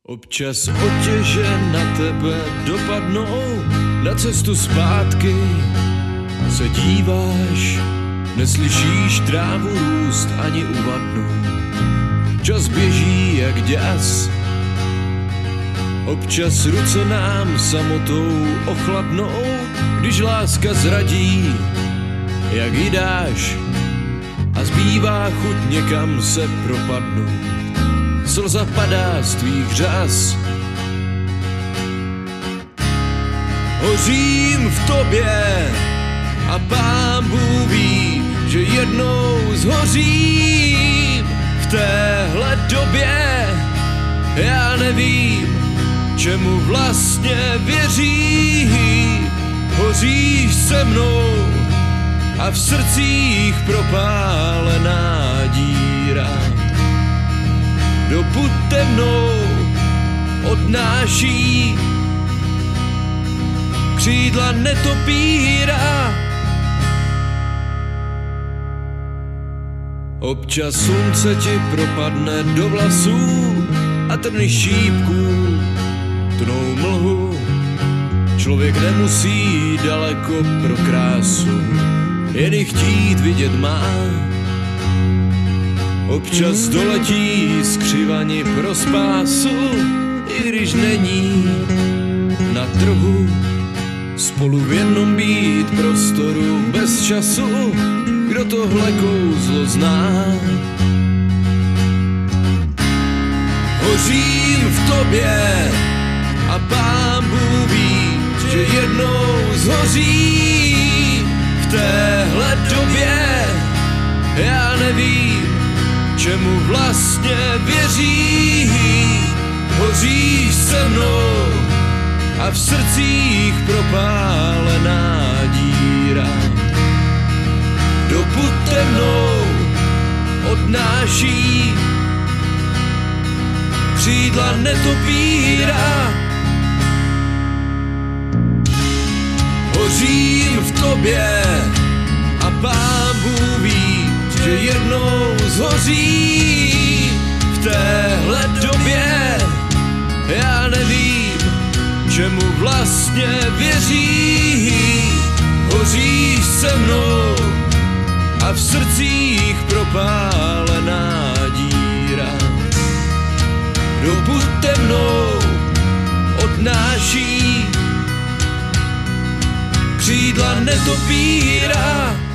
Občas otěže na tebe dopadnou, na cestu zpátky se díváš, neslyšíš trávu růst ani uvadnout. Čas běží jak děs, občas ruce nám samotou ochladnou, když láska zradí, jak ji dáš a zbývá chuť někam se propadnout. Slza padá z tvých řas, hořím v tobě a Pán Bůh ví, že jednou zhořím. V téhle době já nevím, čemu vlastně věřím. Hoříš se mnou a v srdcích propálená díra dopud temnou odnáší křídla netopíra. Občas slunce ti propadne do vlasů a trny šípků tnou mlhu. Člověk nemusí daleko pro krásu, jen ji chtít vidět má. Občas doletí skřivani pro spásu, i když není na trhu. Spolu v jednom být prostoru bez času, kdo tohle kouzlo zná. Hořím v tobě a Pán Bůh ví, že jednou zhořím. V téhle době já nevím, čemu vlastně věřím. Hoříš se mnou a v srdcích propálená díra dopud temnou odnáší křídla netopíra. Hořím v tobě a Pán Bůh ví, že jednou zhořím. V téhle době já nevím, čemu vlastně věřím. Hoříš se mnou a v srdcích propálená díra dopud temnou odnáší křídla netopíra.